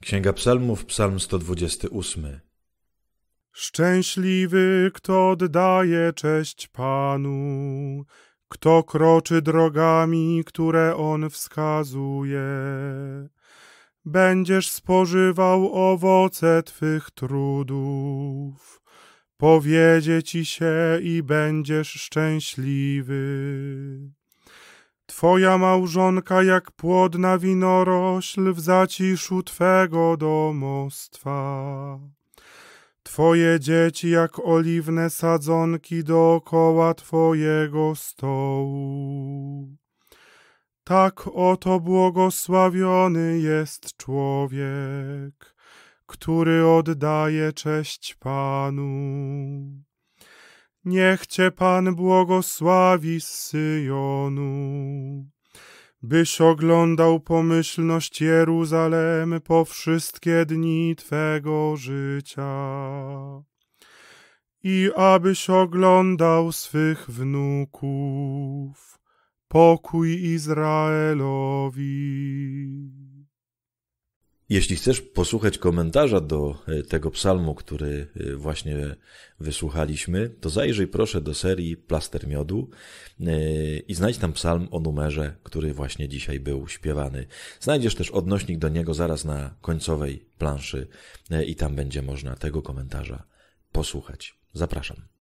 Księga Psalmów, Psalm 128. Szczęśliwy, kto oddaje cześć Panu, kto kroczy drogami, które On wskazuje. Będziesz spożywał owoce Twych trudów. Powiedzie Ci się i będziesz szczęśliwy. Twoja małżonka jak płodna winorośl w zaciszu Twego domostwa. Twoje dzieci jak oliwne sadzonki dookoła Twojego stołu. Tak oto błogosławiony jest człowiek, który oddaje cześć Panu. Niech Cię Pan błogosławi z Syjonu, byś oglądał pomyślność Jeruzalem po wszystkie dni Twego życia i abyś oglądał swych wnuków. Pokój Izraelowi. Jeśli chcesz posłuchać komentarza do tego psalmu, który właśnie wysłuchaliśmy, to zajrzyj proszę do serii Plaster Miodu i znajdź tam psalm o numerze, który właśnie dzisiaj był śpiewany. Znajdziesz też odnośnik do niego zaraz na końcowej planszy i tam będzie można tego komentarza posłuchać. Zapraszam.